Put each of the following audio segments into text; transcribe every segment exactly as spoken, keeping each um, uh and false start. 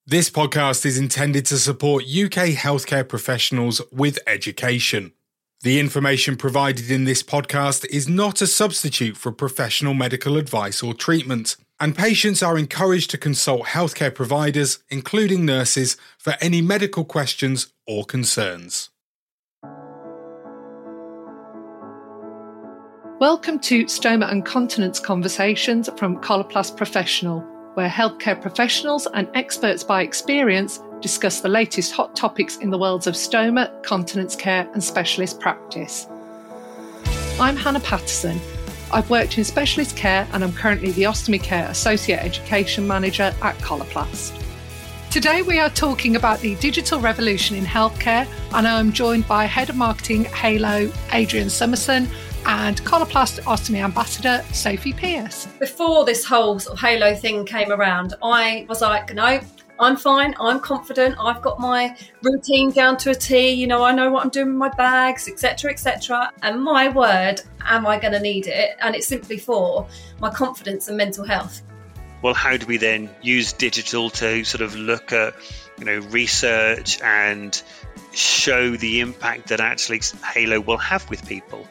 This podcast is intended to support U K healthcare professionals with education. The information provided in this podcast is not a substitute for professional medical advice or treatment, and patients are encouraged to consult healthcare providers, including nurses, for any medical questions or concerns. Welcome to Stoma and Continence Conversations from Coloplast Professional, where healthcare professionals and experts by experience discuss the latest hot topics in the worlds of stoma, continence care and specialist practice. I'm Hannah Patterson. I've worked in specialist care and I'm currently the Ostomy Care Associate Education Manager at Coloplast. Today we are talking about the digital revolution in healthcare, and I'm joined by Head of Marketing Halo, Adrian Summerson, and Coloplast Ostomy Ambassador Sophie Pierce. Before this whole sort of Halo thing came around, I was like, no, I'm fine, I'm confident, I've got my routine down to a T, you know, I know what I'm doing with my bags, et cetera, et cetera. And my word, am I going to need it? And it's simply for my confidence and mental health. Well, how do we then use digital to sort of look at, you know, research and show the impact that actually Halo will have with people?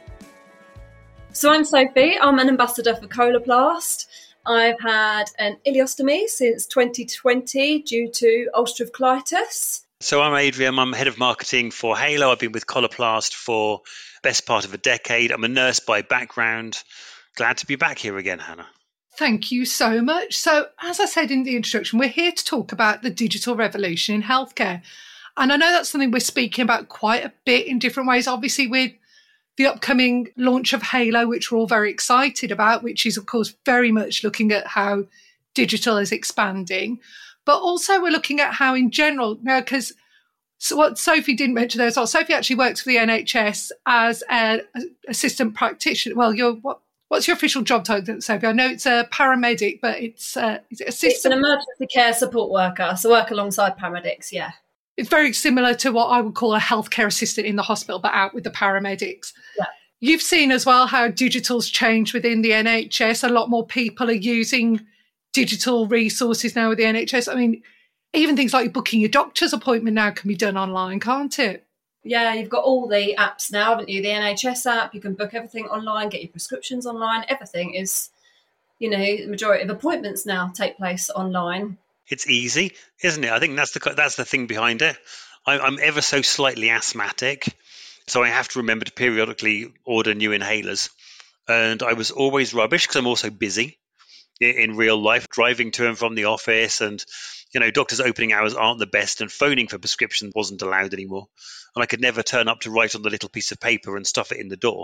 So I'm Sophie, I'm an ambassador for Coloplast. I've had an ileostomy since twenty twenty due to ulcerative colitis. So I'm Adrian, I'm head of marketing for Halo. I've been with Coloplast for the best part of a decade. I'm a nurse by background. Glad to be back here again, Hannah. Thank you so much. So as I said in the introduction, we're here to talk about the digital revolution in healthcare. And I know that's something we're speaking about quite a bit in different ways, obviously with the upcoming launch of Halo, which we're all very excited about, which is, of course, very much looking at how digital is expanding. But also we're looking at how in general, now, because so what Sophie didn't mention there as well, Sophie actually works for the N H S as an assistant practitioner. Well, you're what? What's your official job title, Sophie? I know it's a paramedic, but it's, uh, is it assistant? It's an emergency care support worker, so work alongside paramedics, yeah. It's very similar to what I would call a healthcare assistant in the hospital, but out with the paramedics. Yeah. You've seen as well how digital's changed within the N H S. A lot more people are using digital resources now with the N H S. I mean, even things like booking your doctor's appointment now can be done online, can't it? Yeah, you've got all the apps now, haven't you? The N H S app, you can book everything online, get your prescriptions online. Everything is, you know, the majority of appointments now take place online. It's easy, isn't it? I think that's the that's the thing behind it. I, I'm ever so slightly asthmatic, so I have to remember to periodically order new inhalers. And I was always rubbish because I'm also busy in, in real life, driving to and from the office, and you know, doctors' opening hours aren't the best, and phoning for prescriptions wasn't allowed anymore. And I could never turn up to write on the little piece of paper and stuff it in the door.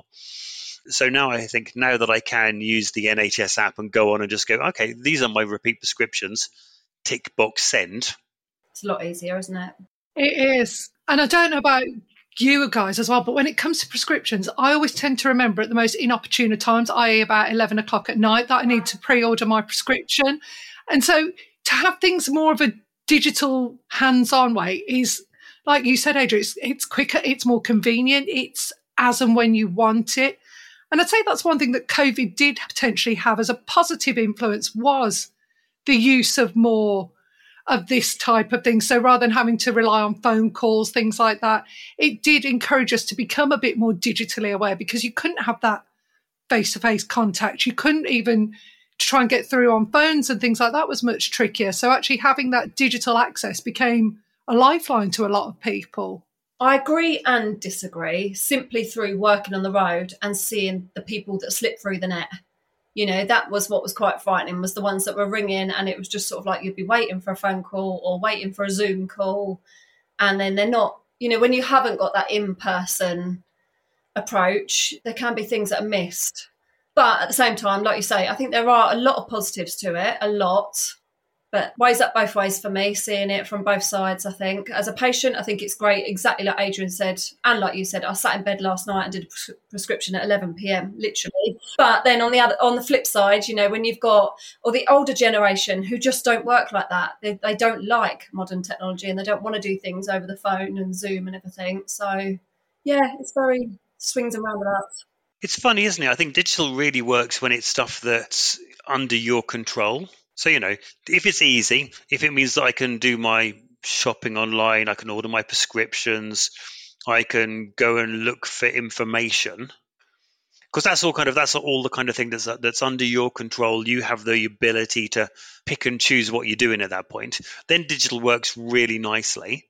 So now I think now that I can use the N H S app and go on and just go, okay, these are my repeat prescriptions. Tick box send. It's a lot easier, isn't it? It is. And I don't know about you guys as well, but when it comes to prescriptions, I always tend to remember at the most inopportune times, that is about eleven o'clock at night, that I need to pre-order my prescription. And so to have things more of a digital hands-on way is, like you said, Adrian, it's, it's quicker, it's more convenient, it's as and when you want it. And I'd say that's one thing that COVID did potentially have as a positive influence was the use of more of this type of thing. So rather than having to rely on phone calls, things like that, it did encourage us to become a bit more digitally aware because you couldn't have that face-to-face contact. You couldn't even try and get through on phones and things like that was much trickier. So actually having that digital access became a lifeline to a lot of people. I agree and disagree, simply through working on the road and seeing the people that slip through the net. You know, that was what was quite frightening, was the ones that were ringing and it was just sort of like you'd be waiting for a phone call or waiting for a Zoom call. And then they're not, you know, when you haven't got that in-person approach, there can be things that are missed. But at the same time, like you say, I think there are a lot of positives to it, a lot. But weighs up both ways for me, seeing it from both sides, I think. As a patient, I think it's great, exactly like Adrian said. And like you said, I sat in bed last night and did a pres- prescription at eleven p.m, literally. But then on the other, on the flip side, you know, when you've got, or the older generation who just don't work like that, they, they don't like modern technology and they don't want to do things over the phone and Zoom and everything. So, yeah, it's very swings and roundabouts. It's funny, isn't it? I think digital really works when it's stuff that's under your control. So, you know, if it's easy, if it means that I can do my shopping online, I can order my prescriptions, I can go and look for information, because that's all kind of that's all the kind of thing that's that's under your control. You have the ability to pick and choose what you're doing at that point. Then digital works really nicely.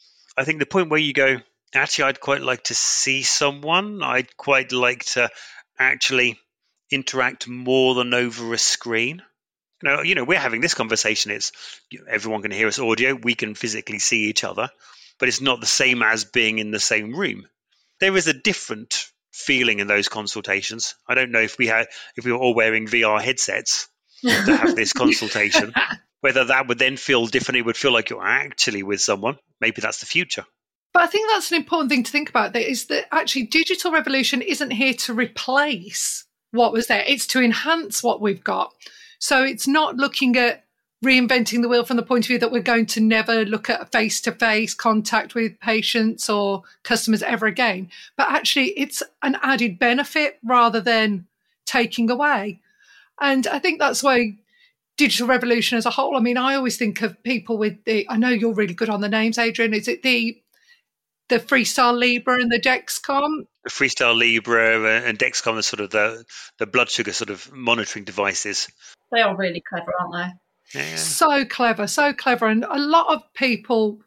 I think the point where you go, actually, I'd quite like to see someone. I'd quite like to actually interact more than over a screen. You know, you know, we're having this conversation. It's you know, everyone can hear us audio. We can physically see each other, but it's not the same as being in the same room. There is a different feeling in those consultations. I don't know if we had, if we were all wearing V R headsets to have this consultation, whether that would then feel different. It would feel like you're actually with someone. Maybe that's the future. But I think that's an important thing to think about, that is that actually digital revolution isn't here to replace what was there. It's to enhance what we've got. So it's not looking at reinventing the wheel from the point of view that we're going to never look at face-to-face contact with patients or customers ever again. But actually, it's an added benefit rather than taking away. And I think that's why digital revolution as a whole, I mean, I always think of people with the, I know you're really good on the names, Adrian, is it the the Freestyle Libre and the Dexcom? The Freestyle Libre and Dexcom are sort of the, the blood sugar sort of monitoring devices. They are really clever, aren't they? Yeah. So clever, so clever. And a lot of people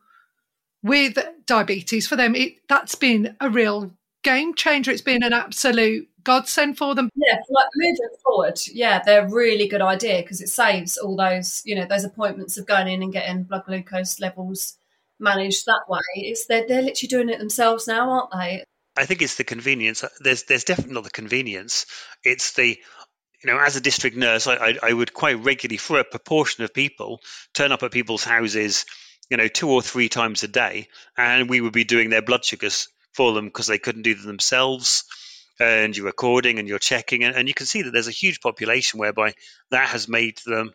with diabetes, for them, it that's been a real game changer. It's been an absolute godsend for them. Yeah, like moving forward, yeah, they're a really good idea because it saves all those, you know, those appointments of going in and getting blood glucose levels managed that way. It's they're, they're literally doing it themselves now, aren't they? I think it's the convenience. There's there's definitely not the convenience. It's the, you know, as a district nurse, I, I, I would quite regularly, for a proportion of people, turn up at people's houses, you know, two or three times a day, and we would be doing their blood sugars for them because they couldn't do them themselves. And you're recording and you're checking, and, and you can see that there's a huge population whereby that has made them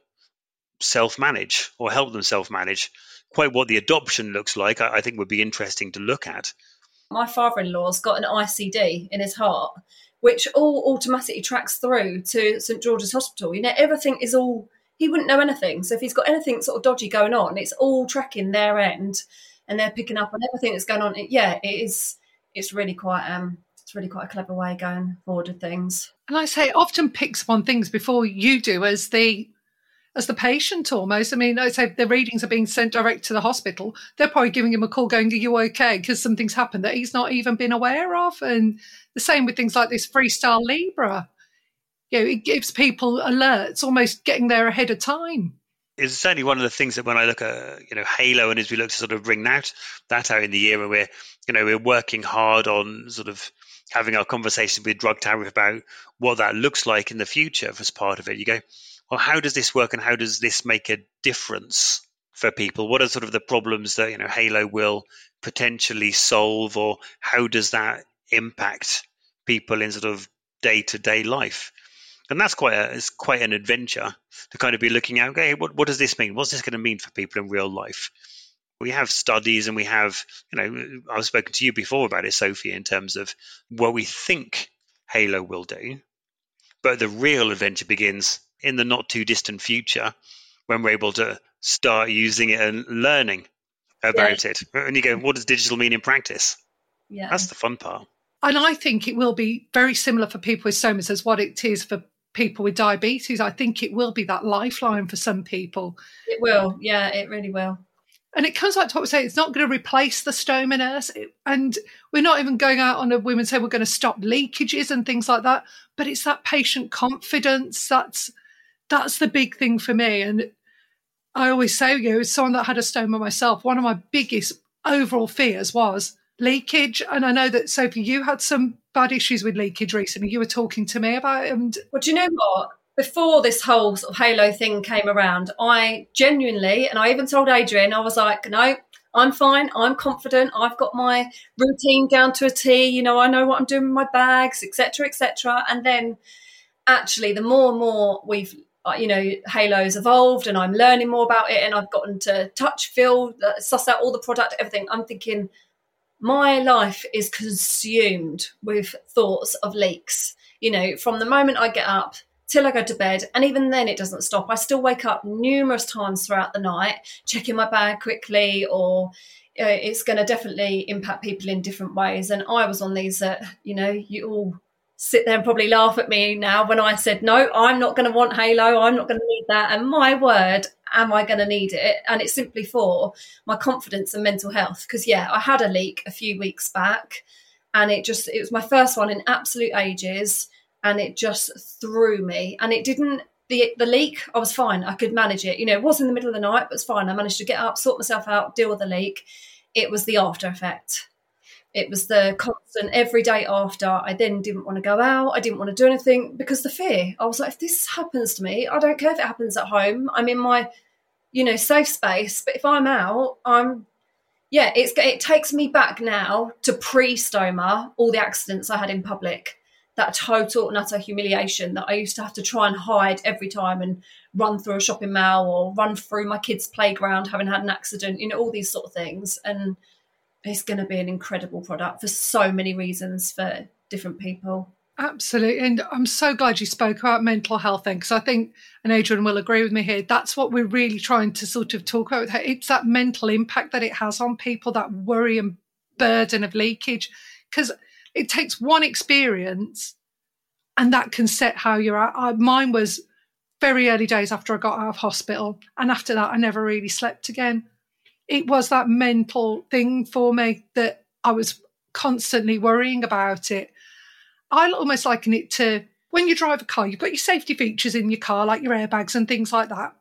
self-manage or help them self-manage. Quite what the adoption looks like, I, I think would be interesting to look at. My father-in-law's got an I C D in his heart, which all automatically tracks through to St George's Hospital. You know, everything is all, he wouldn't know anything. So if he's got anything sort of dodgy going on, it's all tracking their end and they're picking up on everything that's going on. It, yeah, it is, it's really quite, um, it's really quite a clever way going forward with things. And I say it often picks up on things before you do as the as the patient almost. I mean, I say the readings are being sent direct to the hospital. They're probably giving him a call going, are you okay? Because something's happened that he's not even been aware of. And the same with things like this Freestyle Libre. You know, it gives people alerts, almost getting there ahead of time. It's certainly one of the things that when I look at, you know, Halo, and as we look to sort of bring that, that out in the year, and we're, you know, we're working hard on sort of having our conversation with Drug Tariff about what that looks like in the future as part of it. You go, well, how does this work and how does this make a difference for people? What are sort of the problems that, you know, Halo will potentially solve, or how does that impact people in sort of day-to-day life? And that's quite a, it's quite an adventure to kind of be looking at, okay, what, what does this mean? What's this going to mean for people in real life? We have studies and we have, you know, I've spoken to you before about it, Sophie, in terms of what we think Halo will do. But the real adventure begins in the not too distant future when we're able to start using it and learning about yeah. it. And you go, what does digital mean in practice? Yeah. That's the fun part. And I think it will be very similar for people with SOMAs as what it is for people with diabetes. I think it will be that lifeline for some people. It will. Yeah, it really will. And it comes back to what we say, it's not going to replace the stoma nurse. And we're not even going out on a whim and say we're going to stop leakages and things like that. But it's that patient confidence. That's that's the big thing for me. And I always say, you know, as someone that had a stoma myself, one of my biggest overall fears was leakage. And I know that, Sophie, you had some bad issues with leakage recently. You were talking to me about it. And well, do you know what? Before this whole sort of Halo thing came around, I genuinely, and I even told Adrian, I was like, no, I'm fine. I'm confident. I've got my routine down to a T. You know, I know what I'm doing with my bags, et cetera, et cetera. And then actually, the more and more we've, you know, Halo's evolved and I'm learning more about it and I've gotten to touch, feel, suss out all the product, everything, I'm thinking my life is consumed with thoughts of leaks. You know, from the moment I get up till I go to bed. And even then it doesn't stop. I still wake up numerous times throughout the night, checking my bag quickly, or uh, it's going to definitely impact people in different ways. And I was on these, uh, you know, you all sit there and probably laugh at me now when I said, no, I'm not going to want Halo. I'm not going to need that. And my word, am I going to need it? And it's simply for my confidence and mental health. Because, yeah, I had a leak a few weeks back, and it just, it was my first one in absolute ages, and it just threw me. And it didn't, the the leak, I was fine. I could manage it. You know, it was in the middle of the night, but it's fine. I managed to get up, sort myself out, deal with the leak. It was the after effect. It was the constant every day after. I then didn't want to go out. I didn't want to do anything because the fear. I was like, if this happens to me, I don't care if it happens at home. I'm in my, you know, safe space. But if I'm out, I'm, yeah, it's it takes me back now to pre-stoma, all the accidents I had in public, that total and utter humiliation that I used to have to try and hide every time and run through a shopping mall or run through my kids' playground having had an accident, you know, all these sort of things. And it's going to be an incredible product for so many reasons for different people. Absolutely. And I'm so glad you spoke about mental health then, because I think, and Adrian will agree with me here, that's what we're really trying to sort of talk about with her. It's that mental impact that it has on people, that worry and burden of leakage, because it takes one experience and that can set how you're at. I, mine was very early days after I got out of hospital. And after that, I never really slept again. It was that mental thing for me that I was constantly worrying about it. I almost liken it to when you drive a car, you've got your safety features in your car, like your airbags and things like that.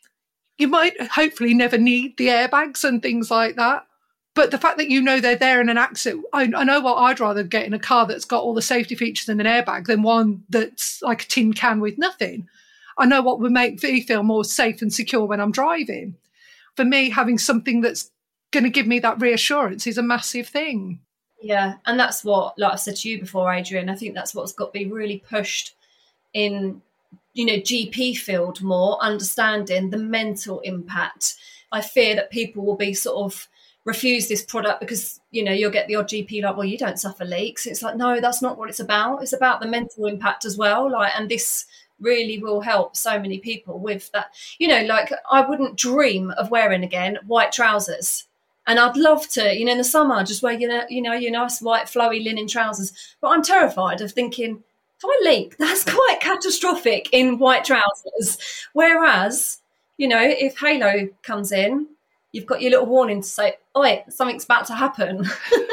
You might hopefully never need the airbags and things like that. But the fact that you know they're there in an accident, I, I know what I'd rather get in a car that's got all the safety features and an airbag than one that's like a tin can with nothing. I know what would make me feel more safe and secure when I'm driving. For me, having something that's going to give me that reassurance is a massive thing. Yeah, and that's what, like I said to you before, Adrian, I think that's what's got to be really pushed in, you know, G P field more, understanding the mental impact. I fear that people will be sort of refuse this product because, you know, you'll get the odd G P like, well, you don't suffer leaks. It's like, no, that's not what it's about. It's about the mental impact as well. Like, and this really will help so many people with that. You know, like I wouldn't dream of wearing again white trousers. And I'd love to, you know, in the summer, just wear, you know, you know, your nice white flowy linen trousers. But I'm terrified of thinking, if I leak, that's quite catastrophic in white trousers. Whereas, you know, if Halo comes in, you've got your little warning to say, oi, something's about to happen.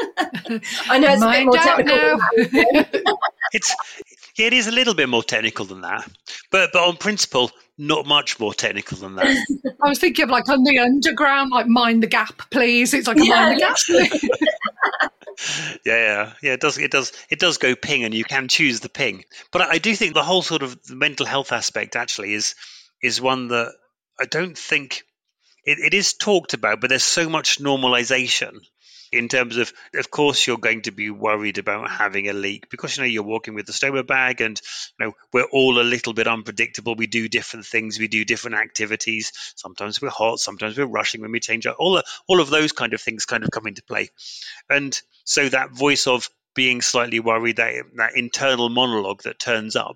I know it's Mind a bit more technical. it's yeah, it is a little bit more technical than that, but but on principle, not much more technical than that. I was thinking of like on the underground, like mind the gap, please. It's like a yeah, mind the gap. yeah, yeah, yeah. It does, it does, it does go ping, and you can choose the ping. But I do think the whole sort of mental health aspect actually is is one that I don't think it, it is talked about, but there's so much normalization. In terms of, of course, you're going to be worried about having a leak because, you know, you're walking with the stoma bag and, you know, we're all a little bit unpredictable. We do different things. We do different activities. Sometimes we're hot. Sometimes we're rushing when we change out. All, all of those kind of things kind of come into play. And so that voice of being slightly worried, that, that internal monologue that turns up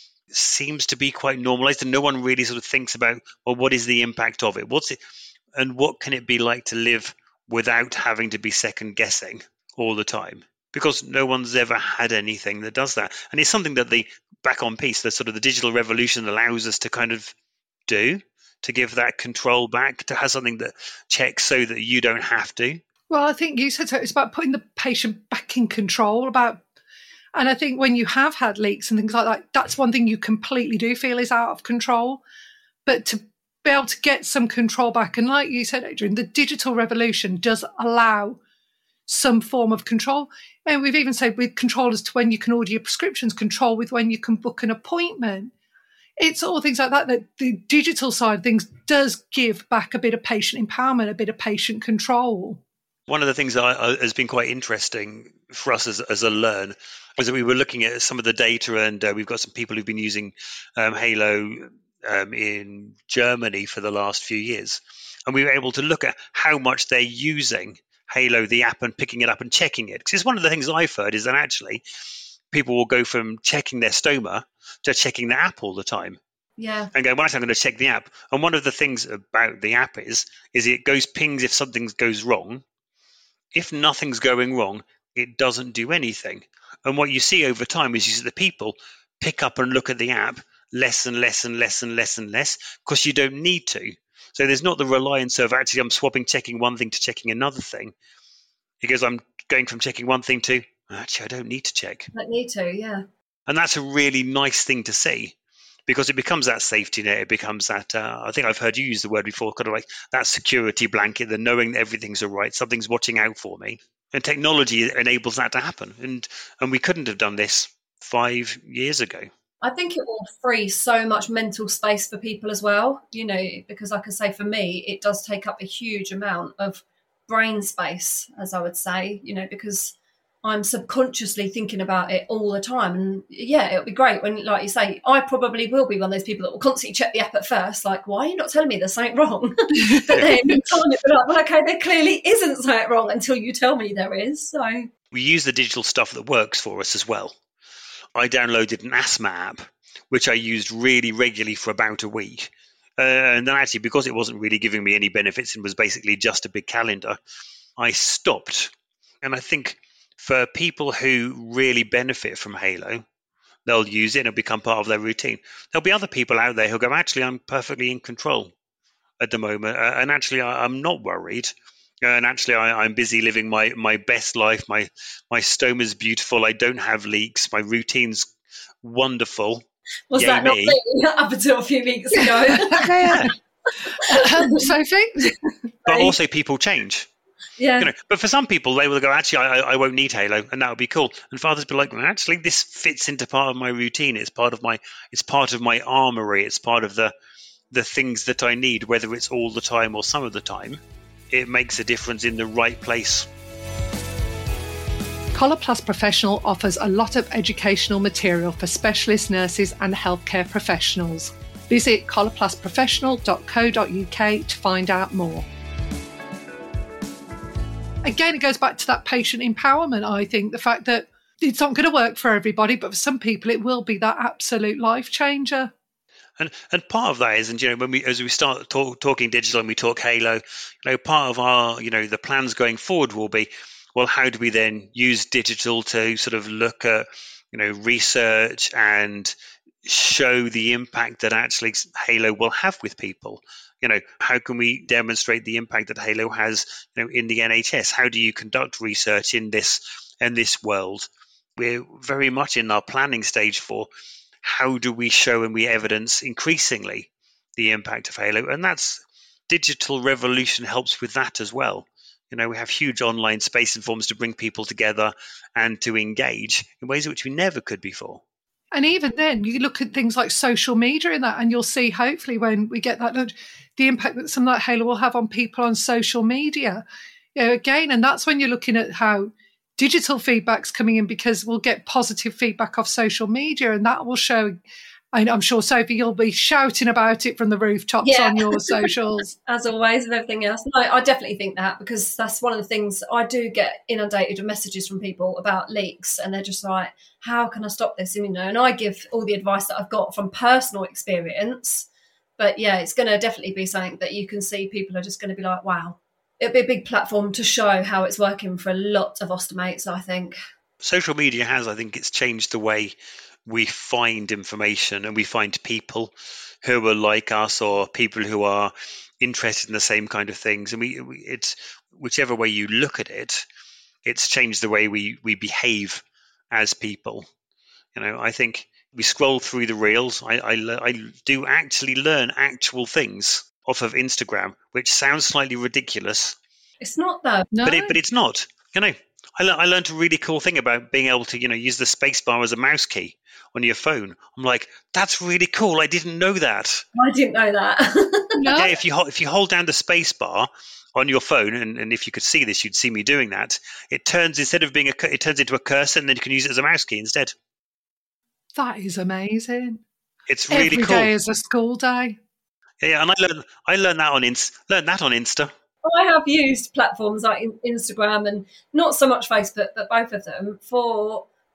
seems to be quite normalized. And no one really sort of thinks about, well, what is the impact of it? What's it? And what can it be like to live without having to be second guessing all the time, because no one's ever had anything that does that. And it's something that the back on piece, the sort of the digital revolution allows us to kind of do, to give that control back, to have something that checks so that you don't have to. Well, I think you said so. It's about putting the patient back in control about, and I think when you have had leaks and things like that, that's one thing you completely do feel is out of control. But to be able to get some control back. And like you said, Adrian, the digital revolution does allow some form of control. And we've even said with control as to when you can order your prescriptions, control with when you can book an appointment. It's all things like that, that the digital side of things does give back a bit of patient empowerment, a bit of patient control. One of the things that I, has been quite interesting for us as, as a learn was that we were looking at some of the data, and uh, we've got some people who've been using um, Halo Um, in Germany for the last few years. And we were able to look at how much they're using Halo, the app, and picking it up and checking it. Because it's one of the things I've heard is that actually people will go from checking their stoma to checking the app all the time. Yeah. And go, well, actually, I'm going to check the app. And one of the things about the app is, is it goes pings if something goes wrong. If nothing's going wrong, it doesn't do anything. And what you see over time is you see the people pick up and look at the app less and less and less and less and less because you don't need to. So there's not the reliance of actually I'm swapping checking one thing to checking another thing. Because I'm going from checking one thing to, actually, I don't need to check. I don't need to, yeah. And that's a really nice thing to see because it becomes that safety net. It becomes that, uh, I think I've heard you use the word before, kind of like that security blanket, the knowing that everything's all right, something's watching out for me. And technology enables that to happen. And and we couldn't have done this five years ago. I think it will free so much mental space for people as well, you know, because like I say, for me, it does take up a huge amount of brain space, as I would say, you know, because I'm subconsciously thinking about it all the time. And yeah, it'll be great when, like you say, I probably will be one of those people that will constantly check the app at first, like, why are you not telling me there's something wrong? But then in time it'll be like, well, okay, there clearly isn't something wrong until you tell me there is. So we use the digital stuff that works for us as well. I downloaded an asthma app, which I used really regularly for about a week. Uh, and then actually, because it wasn't really giving me any benefits and was basically just a big calendar, I stopped. And I think for people who really benefit from Halo, they'll use it and it'll become part of their routine. There'll be other people out there who'll go, actually, I'm perfectly in control at the moment. Uh, and actually, I, I'm not worried. And actually, I, I'm busy living my, my best life. My, my stoma's beautiful. I don't have leaks. My routine's wonderful. Was Yay that not me. me up until a few weeks ago? Yeah. um, Sophie? But also people change. Yeah. You know, but for some people, they will go, actually, I, I won't need Halo, and that would be cool. And for others, be like, well, actually, this fits into part of my routine. It's part of my, it's part of my armory. It's part of the, the things that I need, whether it's all the time or some of the time. It makes a difference in the right place. Coloplast Professional offers a lot of educational material for specialist nurses and healthcare professionals. Visit coloplast professional dot co dot uk to find out more. Again, it goes back to that patient empowerment, I think, the fact that it's not going to work for everybody, but for some people it will be that absolute life changer. And and part of that is, and you know, when we as we start talk, talking digital and we talk Halo, you know, part of our, you know, the plans going forward will be, well, how do we then use digital to sort of look at, you know, research and show the impact that actually Halo will have with people? You know, how can we demonstrate the impact that Halo has, you know, in the N H S? How do you conduct research in this in this world? We're very much in our planning stage for how do we show and we evidence increasingly the impact of Halo, and that's digital revolution helps with that as well. You know, we have huge online space and forms to bring people together and to engage in ways which we never could before. And even then, you look at things like social media in that, and you'll see, hopefully, when we get that, the impact that some of that Halo will have on people on social media. You know, again, and that's when you're looking at how digital feedback's coming in, because we'll get positive feedback off social media, and that will show. And I'm sure, Sophie, you'll be shouting about it from the rooftops yeah. on your socials. As always, with everything else. No, I definitely think that, because that's one of the things I do get inundated with messages from people about leaks, and they're just like, how can I stop this? And, you know, and I give all the advice that I've got from personal experience. But yeah, it's going to definitely be something that you can see people are just going to be like, wow. It'll be a big platform to show how it's working for a lot of ostomates, I think. Social media has, I think it's changed the way we find information, and we find people who are like us or people who are interested in the same kind of things. And we, we it's whichever way you look at it, it's changed the way we, we behave as people. You know, I think we scroll through the reels. I, I, I do actually learn actual things off of Instagram, which sounds slightly ridiculous. It's not though. No. But it, but it's not. You know, I, le- I learned a really cool thing about being able to, you know, use the space bar as a mouse key on your phone. I'm like, that's really cool. I didn't know that. I didn't know that. No. Yeah, if you hold, if you hold down the space bar on your phone, and, and if you could see this, you'd see me doing that. It turns instead of being a it turns into a cursor, and then you can use it as a mouse key instead. That is amazing. It's really Every cool. Every day is a school day. Yeah, yeah, and I learned I learned that on Inst learned that on Insta. I have used platforms like Instagram and not so much Facebook, but both of them for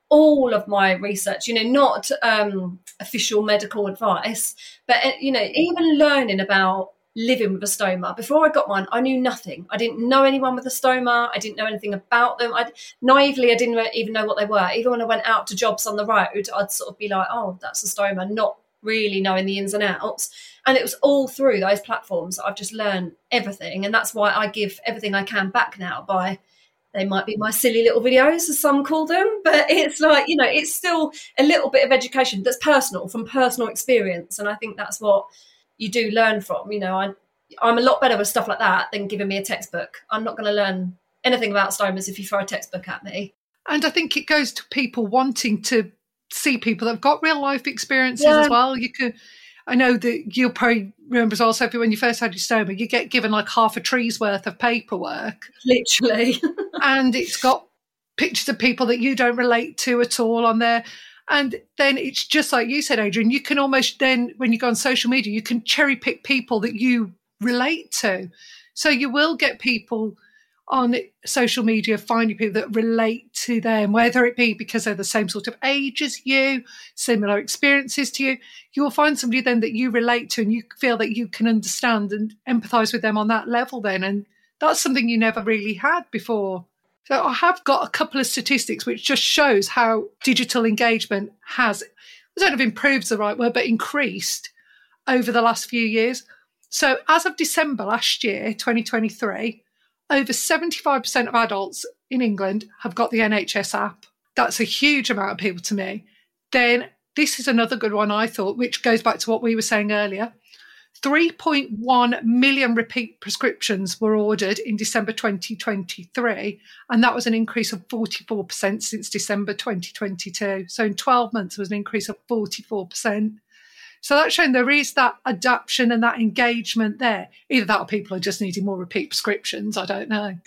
all of my research, you know, not um, official medical advice, but, you know, even learning about living with a stoma. Before I got one, I knew nothing. I didn't know anyone with a stoma. I didn't know anything about them. I naively, I didn't even know what they were. Even when I went out to jobs on the road, I'd sort of be like, oh, that's a stoma, not really knowing the ins and outs. And it was all through those platforms that I've just learned everything. And that's why I give everything I can back now by, they might be my silly little videos, as some call them, but it's like, you know, it's still a little bit of education that's personal, from personal experience. And I think that's what you do learn from. You know, I, I'm a lot better with stuff like that than giving me a textbook. I'm not going to learn anything about stomas if you throw a textbook at me. And I think it goes to people wanting to see people that have got real life experiences Yeah. as well. You could, I know that you'll probably remember as well, Sophie, when you first had your stoma, you get given like half a tree's worth of paperwork. Literally. And it's got pictures of people that you don't relate to at all on there. And then it's just like you said, Adrian, you can almost then, when you go on social media, you can cherry pick people that you relate to. So you will get people on social media finding people that relate to them, whether it be because they're the same sort of age as you, similar experiences to you. You will find somebody then that you relate to and you feel that you can understand and empathise with them on that level then. And that's something you never really had before. So I have got a couple of statistics which just shows how digital engagement has, I don't know if improved's the right word, but increased over the last few years. So as of December last year, twenty twenty-three, over seventy-five percent of adults in England have got the N H S app. That's a huge amount of people to me. Then this is another good one, I thought, which goes back to what we were saying earlier. three point one million repeat prescriptions were ordered in December twenty twenty-three, and that was an increase of forty-four percent since December twenty twenty-two. So in twelve months, there was an increase of forty-four percent. So that's showing there is that adaptation and that engagement there. Either that or people are just needing more repeat prescriptions. I don't know.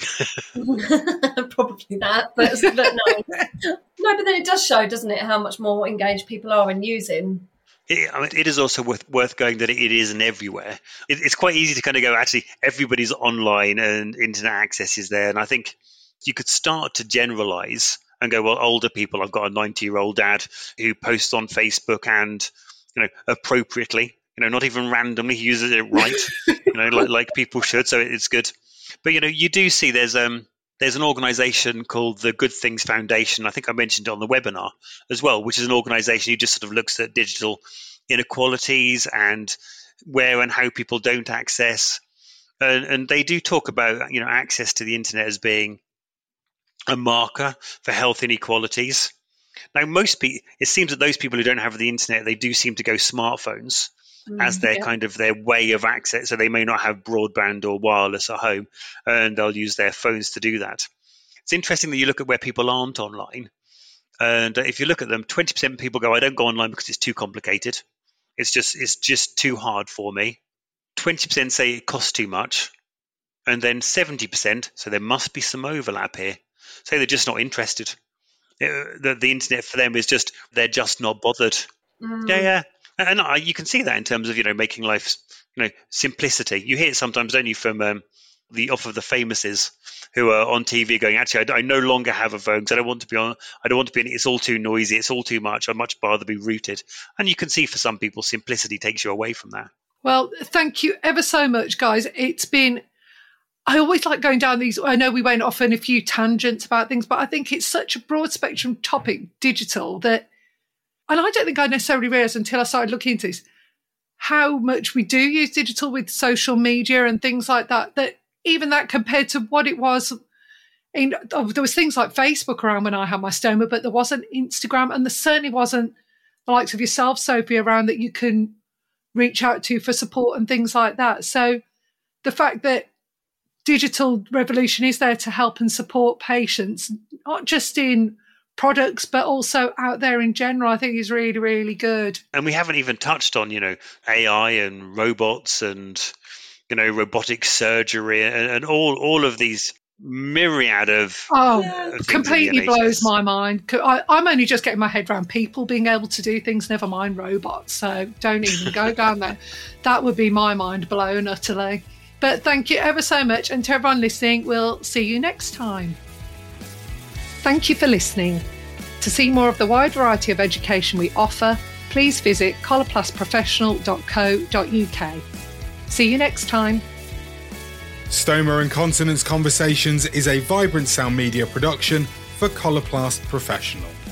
Probably that, but, but no. No, but then it does show, doesn't it, how much more engaged people are in using. It, I mean, it is also worth, worth going that it isn't everywhere. It, it's quite easy to kind of go, actually, everybody's online and internet access is there. And I think you could start to generalize and go, well, older people, I've got a ninety-year-old dad who posts on Facebook and, you know, appropriately, you know, not even randomly, he uses it right, you know, like, like people should. So it's good. But, you know, you do see there's um there's an organization called the Good Things Foundation. I think I mentioned it on the webinar as well, which is an organization who just sort of looks at digital inequalities and where and how people don't access. And, and they do talk about, you know, access to the internet as being a marker for health inequalities. Now, most people, it seems that those people who don't have the internet, they do seem to go smartphones mm, as their yeah. kind of their way of access. So they may not have broadband or wireless at home, and they'll use their phones to do that. It's interesting that you look at where people aren't online. And if you look at them, twenty percent of people go, I don't go online because it's too complicated. It's just it's just too hard for me. twenty percent say it costs too much. And then seventy percent, so there must be some overlap here, say they're just not interested. It, the, the internet for them is just, they're just not bothered. Mm. Yeah, yeah. And I, you can see that in terms of, you know, making life, you know, simplicity. You hear it sometimes, don't you, from um, the off of the famouses who are on T V going, actually, I, I no longer have a phone because I don't want to be on, I don't want to be in it. It's all too noisy. It's all too much. I'd much rather be rooted. And you can see for some people, simplicity takes you away from that. Well, thank you ever so much, guys. It's been, I always like going down these, I know we went off on a few tangents about things, but I think it's such a broad spectrum topic, digital, that, and I don't think I necessarily realised until I started looking into this, how much we do use digital with social media and things like that, that even that compared to what it was, in, oh, there was things like Facebook around when I had my stoma, but there wasn't Instagram, and there certainly wasn't the likes of yourself, Sophie, around that you can reach out to for support and things like that. So the fact that digital revolution is there to help and support patients, not just in products, but also out there in general, I think is really, really good. And we haven't even touched on, you know, A I and robots and, you know, robotic surgery and, and all, all of these myriad of oh yeah. completely blows my mind. I, I'm only just getting my head around people being able to do things, never mind robots. So don't even go down there. That would be my mind blown utterly. But thank you ever so much. And to everyone listening, we'll see you next time. Thank you for listening. To see more of the wide variety of education we offer, please visit coloplast professional dot co dot uk. See you next time. Stoma and Continence Conversations is a Vibrant Sound Media production for Coloplast Professional.